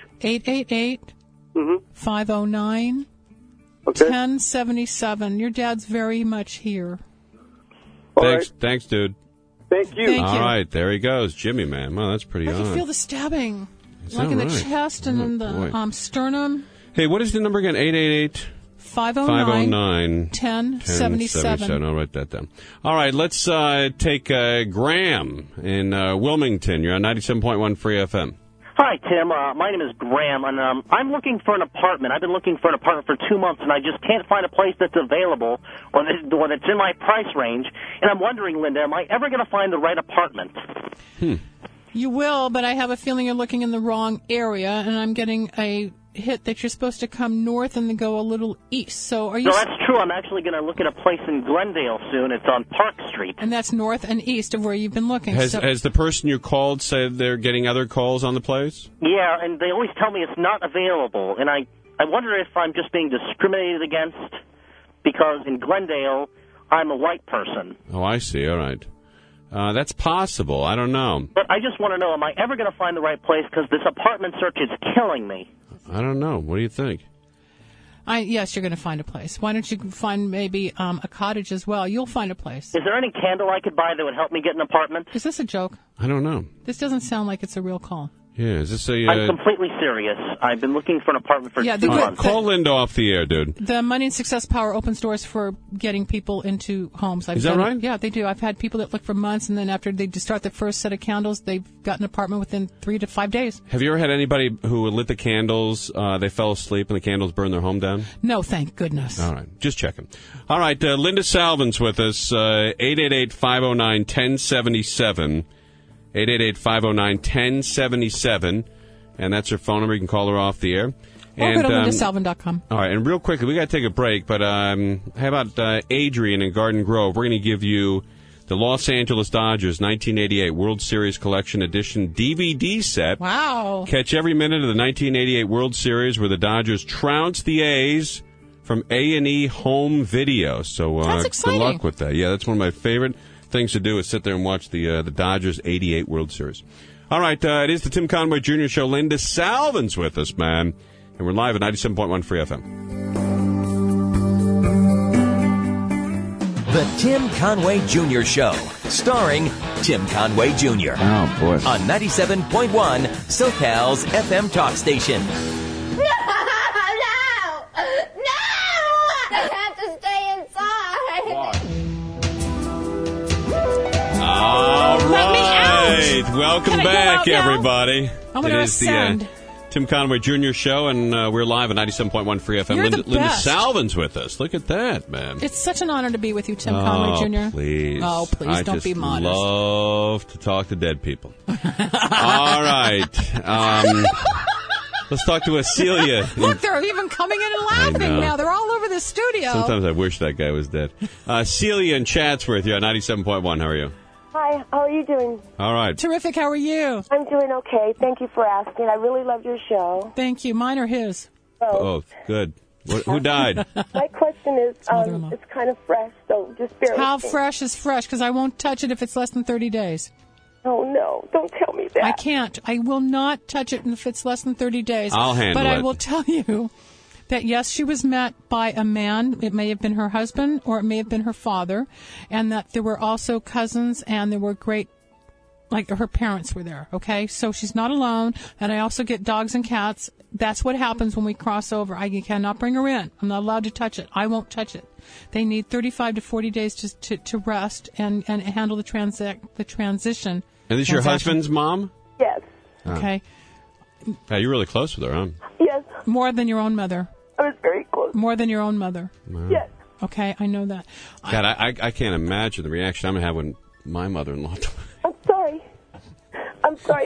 Speaker 2: 888-509-1077. Your dad's very much here.
Speaker 1: Thanks, dude.
Speaker 8: Thank you.
Speaker 2: Thank
Speaker 1: All
Speaker 2: you.
Speaker 1: right, there he goes, Jimmy, man. Well, that's pretty
Speaker 2: I can
Speaker 1: odd.
Speaker 2: feel the stabbing,
Speaker 1: Is
Speaker 2: like
Speaker 1: that
Speaker 2: in the
Speaker 1: right?
Speaker 2: chest and in the
Speaker 1: boy.
Speaker 2: sternum.
Speaker 1: Hey, what is the number again?
Speaker 2: 888-509-1077.
Speaker 1: I'll write that down. All right, let's take Graham in Wilmington. You're on 97.1 Free FM.
Speaker 6: Hi, Tim. My name is Graham, and I'm looking for an apartment. I've been looking for an apartment for 2 months, and I just can't find a place that's available or that's in my price range. And I'm wondering, Linda, am I ever going to find the right apartment?
Speaker 2: You will, but I have a feeling you're looking in the wrong area, and I'm getting a hit that you're supposed to come north and then go a little east. So are you?
Speaker 6: No, that's true. I'm actually going to look at a place in Glendale soon. It's on Park Street.
Speaker 2: And that's north and east of where you've been looking.
Speaker 1: Has the person you called said they're getting other calls on the place?
Speaker 6: Yeah, and they always tell me it's not available. And I wonder if I'm just being discriminated against because in Glendale, I'm a white person.
Speaker 1: Oh, I see. All right. That's possible. I don't know.
Speaker 6: But I just want to know, am I ever going to find the right place? Because this apartment search is killing me.
Speaker 1: I don't know. What do you think?
Speaker 2: Yes, you're going to find a place. Why don't you find maybe a cottage as well? You'll find a place.
Speaker 6: Is there any candle I could buy that would help me get an apartment?
Speaker 2: Is this a joke?
Speaker 1: I don't know.
Speaker 2: This doesn't sound like it's a real call.
Speaker 1: Yeah, is this a...
Speaker 6: I'm completely serious. I've been looking for an apartment for 2 months.
Speaker 1: Call Linda off the air, dude.
Speaker 2: The Money and Success Power opens doors for getting people into homes.
Speaker 1: Is that right?
Speaker 2: Yeah, they do. I've had people that look for months, and then after they just start the first set of candles, they've got an apartment within 3 to 5 days.
Speaker 1: Have you ever had anybody who lit the candles, they fell asleep, and the candles burned their home down?
Speaker 2: No, thank goodness.
Speaker 1: All right, just checking. All right, Linda Salvin's with us, 888-509-1077, 888-509-1077. And that's her phone number. You can call her off the air.
Speaker 2: Or go to lindasalvin.com.
Speaker 1: All right, and real quickly, we got to take a break, but how about Adrian in Garden Grove? We're going to give you the Los Angeles Dodgers 1988 World Series Collection Edition DVD set.
Speaker 2: Wow.
Speaker 1: Catch every minute of the 1988 World Series where the Dodgers trounced the A's from A&E Home Video. So
Speaker 2: that's exciting.
Speaker 1: Good luck with that. Yeah, that's one of my favorite things to do is sit there and watch the Dodgers 88 World Series. All right, it is the Tim Conway Jr. Show. Linda Salvin's with us, man. And we're live at 97.1 Free FM.
Speaker 9: The Tim Conway Jr. Show, starring Tim Conway Jr.
Speaker 1: Oh, boy.
Speaker 9: On 97.1 SoCal's FM talk station.
Speaker 10: No! I have to stay inside.
Speaker 1: All
Speaker 2: Let me
Speaker 1: right.
Speaker 2: out.
Speaker 1: Welcome
Speaker 2: Can I go
Speaker 1: back,
Speaker 2: out now?
Speaker 1: everybody.
Speaker 2: I'm going to ascend.
Speaker 1: The Tim Conway Jr. Show, and we're live at 97.1 Free FM.
Speaker 2: You're the
Speaker 1: Linda
Speaker 2: best.
Speaker 1: Salvin's with us. Look at that, man.
Speaker 2: It's such an honor to be with you, Tim Conway Jr.
Speaker 1: Please.
Speaker 2: Oh, please, don't be modest.
Speaker 1: I love to talk to dead people. All right. Let's talk to Celia.
Speaker 2: Look, they're even coming in and laughing now. They're all over the studio.
Speaker 1: Sometimes I wish that guy was dead. Celia in Chatsworth, you're at 97.1. How are you?
Speaker 11: Hi, how are you doing?
Speaker 1: All right.
Speaker 2: Terrific. How are you?
Speaker 11: I'm doing okay. Thank you for asking. I really loved your show.
Speaker 2: Thank you. Mine or his?
Speaker 1: Oh, good. Who died?
Speaker 11: My question is, it's kind of fresh, so just bear with me.
Speaker 2: How fresh is fresh? Because I won't touch it if it's less than 30 days.
Speaker 11: Oh, no. Don't tell me that.
Speaker 2: I can't. I will not touch it if it's less than 30 days.
Speaker 1: I'll handle
Speaker 2: it. But I
Speaker 1: it.
Speaker 2: will tell you that, yes, she was met by a man. It may have been her husband or it may have been her father. And that there were also cousins and there were great, like her parents were there, okay? So she's not alone. And I also get dogs and cats. That's what happens when we cross over. I cannot bring her in. I'm not allowed to touch it. I won't touch it. They need 35 to 40 days to rest and handle the transition.
Speaker 1: And this is your husband's mom?
Speaker 11: Yes.
Speaker 2: Okay.
Speaker 1: Yeah, you're really close with her, huh?
Speaker 11: Yes.
Speaker 2: More than your own mother.
Speaker 11: I was very close.
Speaker 2: More than your own mother.
Speaker 1: Wow.
Speaker 11: Yes.
Speaker 2: Okay, I know that.
Speaker 1: God, I can't imagine the reaction I'm going to have when my mother-in-law died.
Speaker 11: I'm sorry. I'm sorry.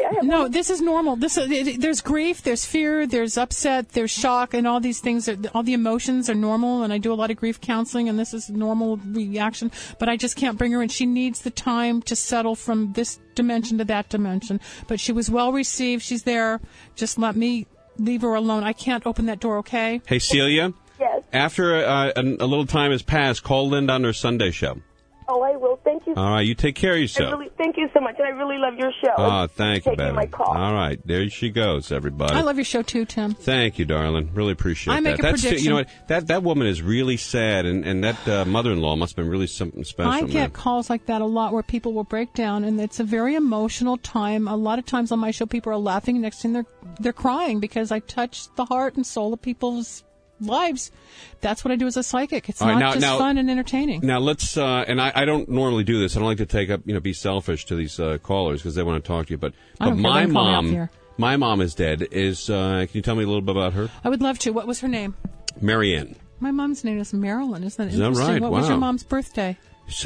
Speaker 2: No, this is normal. There's grief, there's fear, there's upset, there's shock, and all these things. All the emotions are normal, and I do a lot of grief counseling, and this is normal reaction. But I just can't bring her in. She needs the time to settle from this dimension to that dimension. But she was well received. She's there. Just let me leave her alone. I can't open that door, okay?
Speaker 1: Hey, Celia?
Speaker 11: Yes.
Speaker 1: After a little time has passed, call Linda on her Sunday show.
Speaker 11: Oh, I will. Thank you.
Speaker 1: All right, you take care of yourself.
Speaker 11: Thank you so much, and I really love your show.
Speaker 1: Oh, thank you, baby.
Speaker 11: My call.
Speaker 1: All right, there she goes, everybody.
Speaker 2: I love your show too, Tim.
Speaker 1: Thank you, darling. Really appreciate that.
Speaker 2: I make a prediction.
Speaker 1: You know what? That woman is really sad, and that mother-in-law must have been really something special.
Speaker 2: I get calls like that a lot where people will break down, and it's a very emotional time. A lot of times on my show, people are laughing. Next thing they're crying because I touch the heart and soul of people's lives. That's what I do as a psychic. It's not just fun and entertaining.
Speaker 1: Now let's, and I don't normally do this. I don't like to take up, be selfish to these callers because they want to talk to you. But my mom is dead. Can you tell me a little bit about her?
Speaker 2: I would love to. What was her name?
Speaker 1: Marianne.
Speaker 2: My mom's name is Marilyn. Isn't that
Speaker 1: interesting?
Speaker 2: Is that right? What was your mom's birthday?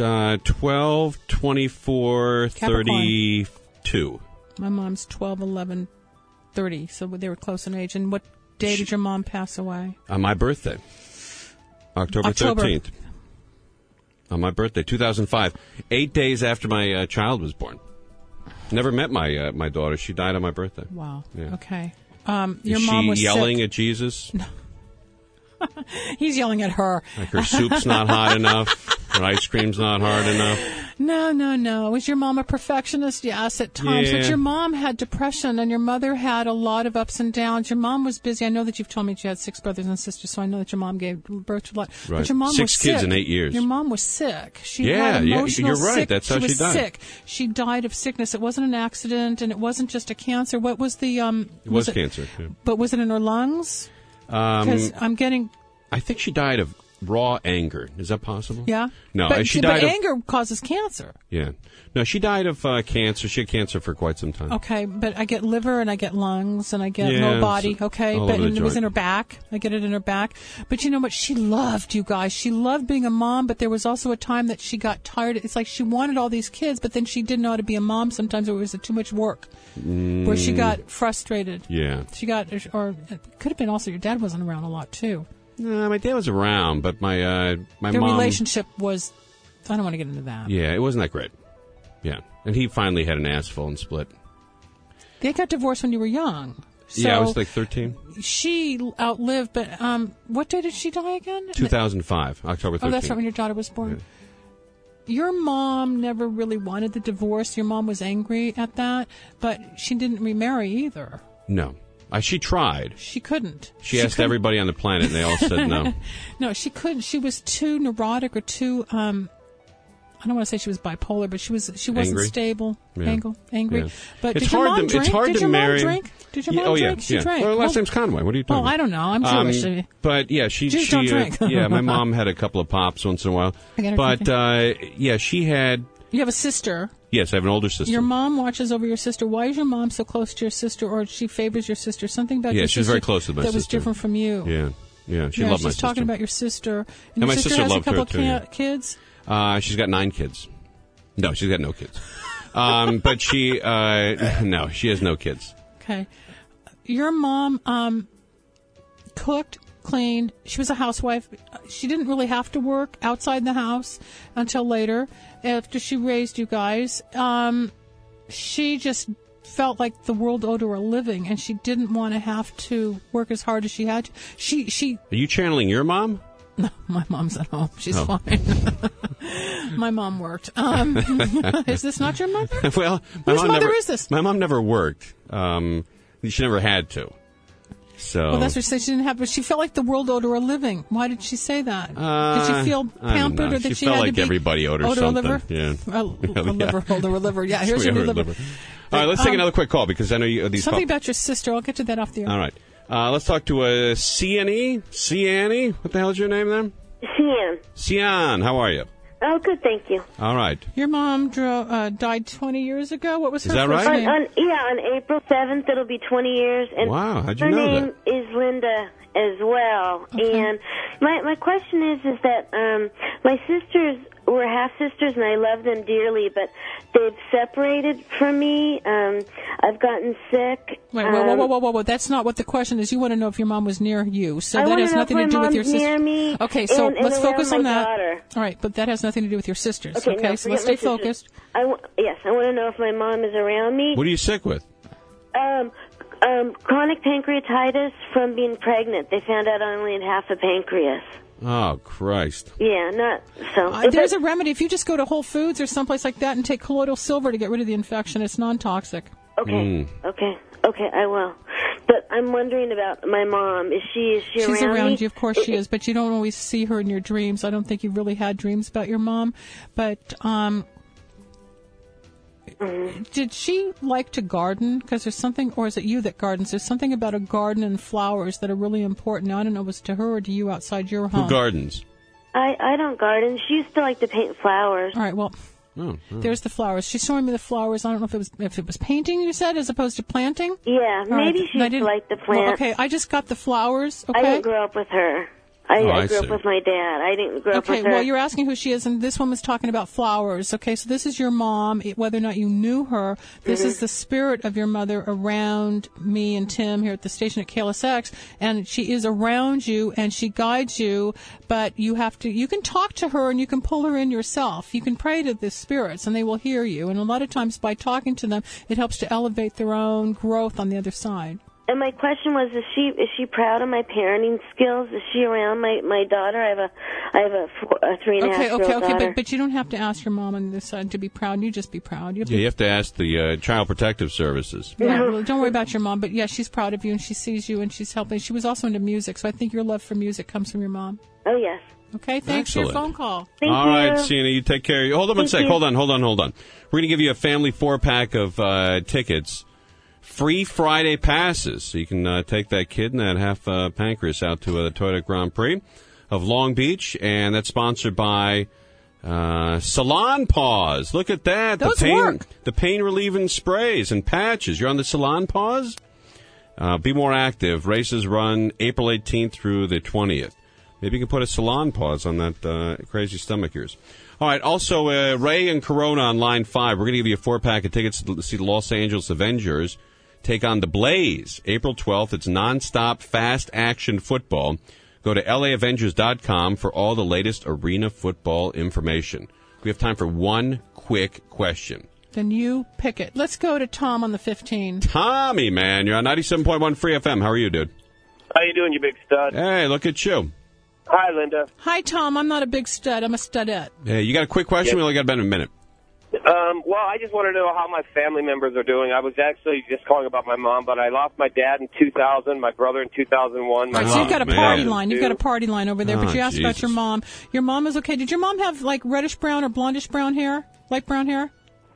Speaker 1: 12/24/32.
Speaker 2: My mom's 12/11/30. So they were close in age. And what day did your mom pass away?
Speaker 1: On my birthday. October 13th. On my birthday, 2005. 8 days after my child was born. Never met my daughter. She died on my birthday.
Speaker 2: Wow.
Speaker 1: Yeah.
Speaker 2: Okay.
Speaker 1: Your mom was
Speaker 2: yelling
Speaker 1: sick at Jesus?
Speaker 2: No. He's yelling at her.
Speaker 1: Like her soup's not hot enough, her ice cream's not hard enough.
Speaker 2: No. Was your mom a perfectionist? Yes, at times.
Speaker 1: Yeah.
Speaker 2: But your mom had depression, and your mother had a lot of ups and downs. Your mom was busy. I know that you've told me she had 6 brothers and sisters, so I know that your mom gave birth to a lot.
Speaker 1: Right.
Speaker 2: But your mom
Speaker 1: 6
Speaker 2: was sick.
Speaker 1: kids in 8 years.
Speaker 2: Your mom was sick. She had emotional
Speaker 1: you're right.
Speaker 2: sick.
Speaker 1: That's how she
Speaker 2: was
Speaker 1: died.
Speaker 2: Sick. She died of sickness. It wasn't an accident, and it wasn't just a cancer. What was the
Speaker 1: It was cancer. Yeah.
Speaker 2: But was it in her lungs? Because I'm getting.
Speaker 1: I think she died of raw anger. Is that possible?
Speaker 2: Yeah.
Speaker 1: No,
Speaker 2: but
Speaker 1: she died of
Speaker 2: anger causes cancer.
Speaker 1: Yeah. No, she died of cancer. She had cancer for quite some time.
Speaker 2: Okay, but I get liver and I get lungs and I get low body. Okay, but it was in her back. I get it in her back. But you know what? She loved you guys. She loved being a mom, but there was also a time that she got tired. It's like she wanted all these kids, but then she didn't know how to be a mom. Sometimes it was too much work, where she got frustrated.
Speaker 1: Yeah.
Speaker 2: She got, or it could have been also your dad wasn't around a lot too.
Speaker 1: No, my dad was around, but my
Speaker 2: Their
Speaker 1: mom.
Speaker 2: Their relationship was. I don't want to get into that.
Speaker 1: Yeah, it wasn't that great. Yeah, and he finally had an ass full and split.
Speaker 2: They got divorced when you were young. So
Speaker 1: yeah, I was like 13.
Speaker 2: She outlived, but what day did she die again?
Speaker 1: 2005, October 13th.
Speaker 2: Oh, that's right, when your daughter was born. Yeah. Your mom never really wanted the divorce. Your mom was angry at that, but she didn't remarry either.
Speaker 1: No. She tried.
Speaker 2: She couldn't.
Speaker 1: She asked everybody on the planet, and they all said no.
Speaker 2: No, she couldn't. She was too neurotic or too. I don't want to say she was bipolar, but she wasn't
Speaker 1: angry.
Speaker 2: Stable.
Speaker 1: Yeah.
Speaker 2: Angry.
Speaker 1: Yeah.
Speaker 2: But
Speaker 1: it's
Speaker 2: did your mom drink?
Speaker 1: It's hard
Speaker 2: did
Speaker 1: to marry.
Speaker 2: Mom drink? Did your mom drink?
Speaker 1: Yeah,
Speaker 2: she drank.
Speaker 1: Well, her last name's Conway. What are you talking about?
Speaker 2: I don't know. I'm Jewish.
Speaker 1: But yeah,
Speaker 2: Jews don't drink.
Speaker 1: Yeah, my mom had a couple of pops once in a while. But yeah, she had.
Speaker 2: You have a sister.
Speaker 1: Yes, I have an older sister.
Speaker 2: Your mom watches over your sister. Why is your mom so close to your sister, or she favors your sister? Something about your sister.
Speaker 1: Yeah, she's very close to my sister.
Speaker 2: That was different from you.
Speaker 1: Yeah, she loved my sister.
Speaker 2: She's talking about your sister.
Speaker 1: And
Speaker 2: your
Speaker 1: my sister
Speaker 2: has
Speaker 1: loved
Speaker 2: a couple
Speaker 1: her
Speaker 2: of kids?
Speaker 1: She's got 9 kids. No, she's got no kids. But she, no, she has no kids.
Speaker 2: Okay. Your mom cooked, cleaned. She was a housewife. She didn't really have to work outside the house until later, after she raised you guys. She just felt like the world owed her a living, and she didn't want to have to work as hard as she had to. She.
Speaker 1: Are you channeling your mom?
Speaker 2: No, my mom's at home. She's fine. My mom worked. Is this not your mother?
Speaker 1: Well,
Speaker 2: whose mother is this?
Speaker 1: My mom never worked. She never had to. So.
Speaker 2: Well, that's what she said. She didn't have, but she felt like the world owed her a living. Why did she say that? Did she feel pampered, or that
Speaker 1: she
Speaker 2: had
Speaker 1: felt
Speaker 2: to
Speaker 1: like
Speaker 2: be
Speaker 1: everybody owed her something?
Speaker 2: A liver?
Speaker 1: Yeah,
Speaker 2: a liver, owed her a liver. Yeah, here's your new liver.
Speaker 1: All right, let's take another quick call because I know these.
Speaker 2: Something about your sister. I'll get to that off the air.
Speaker 1: All right, let's talk to Cianie. Cianie, what the hell is your name then?
Speaker 12: Cian.
Speaker 1: Cian, how are you?
Speaker 12: Oh, good, thank you.
Speaker 1: All right.
Speaker 2: Your mom died 20 years ago. What was her
Speaker 1: first
Speaker 2: name?
Speaker 12: On April 7th, it'll be 20 years. And
Speaker 1: wow, how'd you know that?
Speaker 12: Her name is Linda as well.
Speaker 2: Okay.
Speaker 12: And my question is that my sister's we're half sisters, and I love them dearly, but they've separated from me. I've gotten sick.
Speaker 2: Wait, whoa. That's not what the question is. You want to know if your mom was near you. So that has nothing to do with your sister.
Speaker 12: Near me.
Speaker 2: Okay, so let's focus on that.
Speaker 12: Daughter.
Speaker 2: All right, but that has nothing to do with your sisters.
Speaker 12: Okay, no,
Speaker 2: so let's stay focused.
Speaker 12: Yes, I want to know if my mom is around me.
Speaker 1: What are you sick with?
Speaker 12: Chronic pancreatitis from being pregnant. They found out I only had half a pancreas.
Speaker 1: Oh, Christ.
Speaker 12: Yeah, not so.
Speaker 2: There's a remedy. If you just go to Whole Foods or someplace like that and take colloidal silver to get rid of the infection, it's non-toxic.
Speaker 12: Okay, okay, I will. But I'm wondering about my mom. Is she
Speaker 2: She's
Speaker 12: around me?
Speaker 2: She's around you, of course she is, but you don't always see her in your dreams. I don't think you've really had dreams about your mom. But did she like to garden? Because there's something, or is it you that gardens? There's something about a garden and flowers that are really important. Now, I don't know if it's to her or to you outside your home.
Speaker 1: Who gardens?
Speaker 12: I don't garden. She used to like to paint flowers.
Speaker 2: All right, well... There's the flowers. She's showing me the flowers. I don't know if it was painting, you said, as opposed to planting?
Speaker 12: Yeah, maybe she used to like to plant.
Speaker 2: Well, okay, I just got the flowers, okay?
Speaker 12: I didn't grow up with her. I grew up with my dad. I didn't grow up with her.
Speaker 2: Okay, well, you're asking who she is, and this one was talking about flowers. Okay, so this is your mom, whether or not you knew her. This is the spirit of your mother around me and Tim here at the station at KLSX, and she is around you, and she guides you, but you can talk to her, and you can pull her in yourself. You can pray to the spirits, and they will hear you, and a lot of times by talking to them, it helps to elevate their own growth on the other side.
Speaker 12: And my question was, is she proud of my parenting skills? Is she around my daughter? I have a 3.5-year-old daughter.
Speaker 2: Okay, but you don't have to ask your mom on this side to be proud. You just be proud.
Speaker 1: You have to ask the Child Protective Services.
Speaker 2: Yeah, well, don't worry about your mom, but yeah, she's proud of you and she sees you and she's helping. She was also into music, so I think your love for music comes from your mom.
Speaker 12: Oh, yes.
Speaker 2: Okay, thanks for your phone call.
Speaker 12: Thank
Speaker 1: All
Speaker 12: you.
Speaker 1: right, Sina, you take care. Hold on one sec. Hold on. We're going to give you a family 4-pack of tickets. Free Friday passes, so you can take that kid and that half pancreas out to the Toyota Grand Prix of Long Beach, and that's sponsored by Salon Paws. Look at that.
Speaker 2: Those work.
Speaker 1: The pain relieving sprays and patches. You're on the Salon Paws? Be more active. Races run April 18th through the 20th. Maybe you can put a Salon Paws on that crazy stomach of yours. All right, also, Ray and Corona on line 5. We're going to give you a 4-pack of tickets to see the Los Angeles Avengers take on the Blaze. April 12th, it's nonstop fast-action football. Go to laavengers.com for all the latest arena football information. We have time for one quick question.
Speaker 2: Then you pick it. Let's go to Tom on the 15.
Speaker 1: Tommy, man, you're on 97.1 Free FM. How are you, dude?
Speaker 13: How you doing, you big stud?
Speaker 1: Hey, look at you.
Speaker 13: Hi, Linda.
Speaker 2: Hi, Tom. I'm not a big stud. I'm a studette.
Speaker 1: Hey, you got a quick question? We only got about a minute.
Speaker 13: Well, I just want to know how my family members are doing. I was actually just calling about my mom, but I lost my dad in 2000, my brother in 2001.
Speaker 2: Right, so you've got a party line. You've got a party line over there, but you asked about your mom. Your mom is okay. Did your mom have, like, reddish-brown or blondish-brown hair? Light brown hair?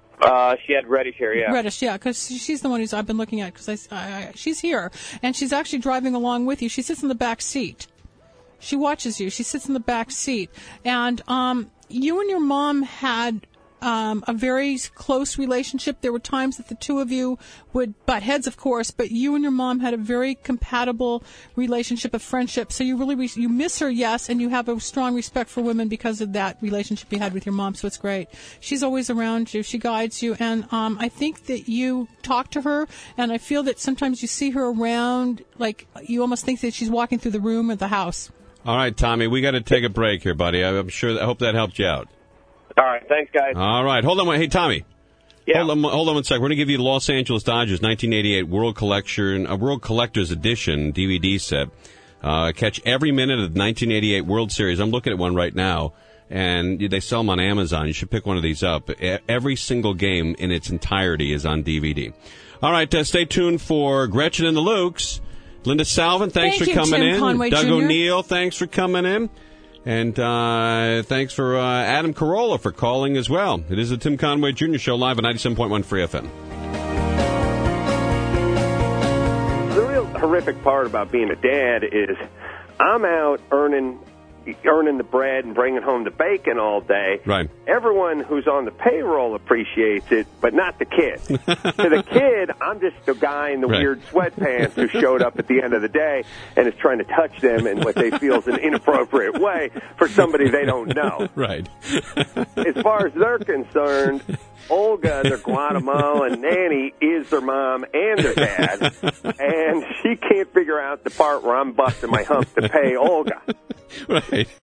Speaker 13: She had reddish hair, yeah.
Speaker 2: Reddish, yeah, because she's the one who's I've been looking at, because she's here, and she's actually driving along with you. She sits in the back seat. She watches you. She sits in the back seat. And you and your mom had a very close relationship. There were times that the two of you would butt heads, of course, but you and your mom had a very compatible relationship of friendship. So you really you miss her, yes, and you have a strong respect for women because of that relationship you had with your mom. So it's great. She's always around you. She guides you, and I think that you talk to her, and I feel that sometimes you see her around, like you almost think that she's walking through the room or the house.
Speaker 1: All right, Tommy, we got to take a break here, buddy. I hope that helped you out.
Speaker 13: All right, thanks, guys.
Speaker 1: All right, hold on. Hey, Tommy.
Speaker 13: Yeah.
Speaker 1: Hold on one sec. We're going to give you the Los Angeles Dodgers 1988 World Collector's Edition DVD set. Catch every minute of the 1988 World Series. I'm looking at one right now, and they sell them on Amazon. You should pick one of these up. Every single game in its entirety is on DVD. All right, stay tuned for Gretchen and the Lukes. Linda Salvin, thanks for coming
Speaker 2: Tim
Speaker 1: in.
Speaker 2: Conway
Speaker 1: Doug
Speaker 2: Jr.
Speaker 1: O'Neill, thanks for coming in. And thanks for Adam Carolla for calling as well. It is the Tim Conway Jr. Show live at 97.1 Free FM.
Speaker 14: The real horrific part about being a dad is I'm out earning earning the bread and bringing home the bacon all day.
Speaker 1: Right.
Speaker 14: Everyone who's on the payroll appreciates it, but not the kid. To the kid, I'm just the guy in the weird sweatpants who showed up at the end of the day and is trying to touch them in what they feel is an inappropriate way for somebody they don't know.
Speaker 1: Right.
Speaker 14: As far as they're concerned, Olga, their Guatemalan nanny, is their mom and their dad, and she can't figure out the part where I'm busting my hump to pay Olga.
Speaker 1: Right.